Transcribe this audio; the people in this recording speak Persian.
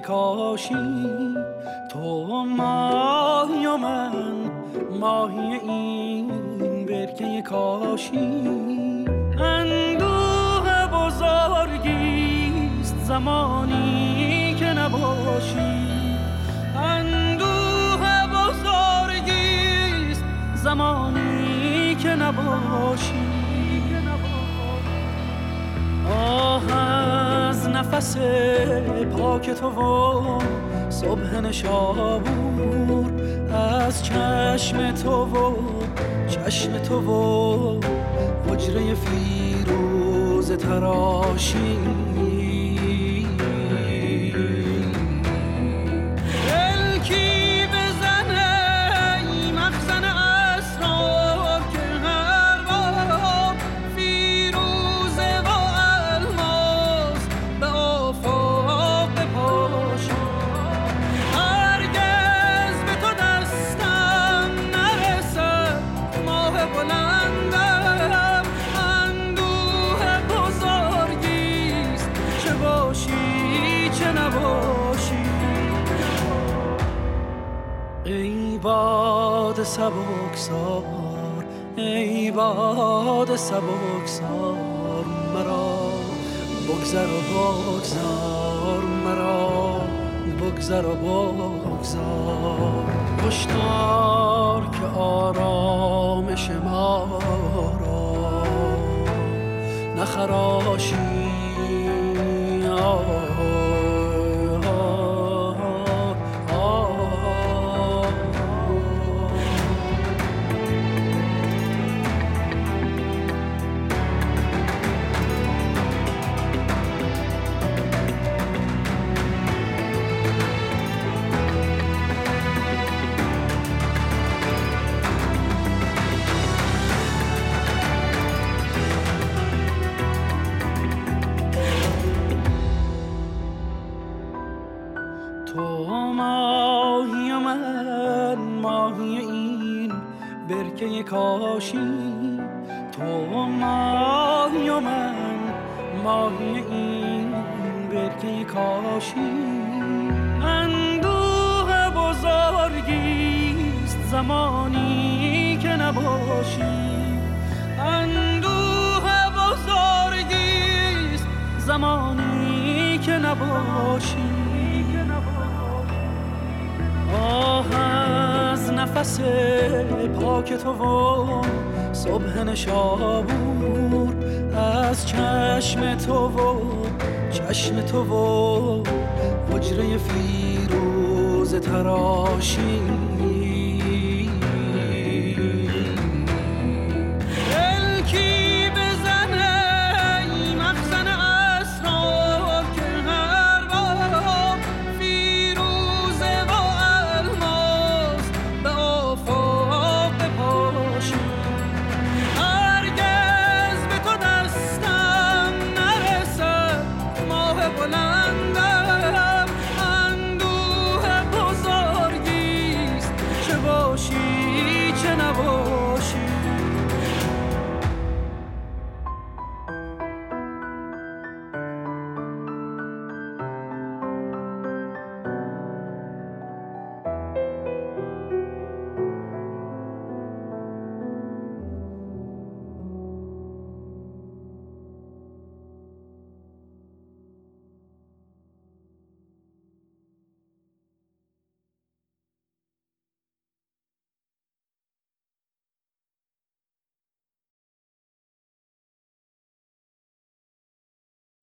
کاشی، تو ماهی و من ماهی این برکه کاشی. اندوه بزرگیست زمانی که نباشی، اندوه بزرگیست زمانی که نباشی. آه از نفس پاک تو و صبح نشابور، از چشم تو و چشم تو و حجره فیروز تراشی. ای باد سبکسار، ای باد سبکسار، مرا بگذر و بگذار، مرا بگذر و بگذار. هشدار که آرامش ما را نخراشی. تو ماهی و من ماهی این برکه کاشی، تو ماهی و من ماهی این برکه کاشی. اندوه بزرگیست زمانی که نباشی، اندوه بزرگیست زمانی که نباشی. آه از نفس پاک تو و صبح نشابور، از چشم تو و چشم تو و حجره فیروز تراشی. چه نباشی چه نباشی.